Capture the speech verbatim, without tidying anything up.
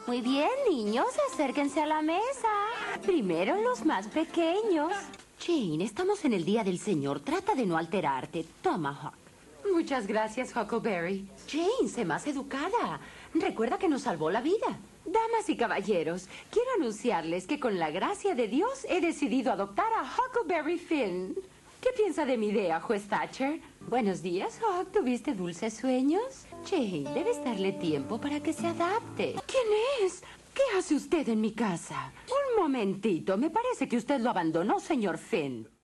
Muy bien, niños, acérquense a la mesa. Primero los más pequeños. Jane, estamos en el Día del Señor. Trata de no alterarte. Toma, Huck. Muchas gracias, Huckleberry. Jane, sé más educada. Recuerda que nos salvó la vida. Damas y caballeros, quiero anunciarles que con la gracia de Dios he decidido adoptar a Huckleberry Finn. ¿Qué piensa de mi idea, juez Thatcher? Buenos días, Huck. ¿Tuviste dulces sueños? Jane, debes darle tiempo para que se adapte. ¿Quién es? ¿Qué hace usted en mi casa? Un momentito. Me parece que usted lo abandonó, señor Finn.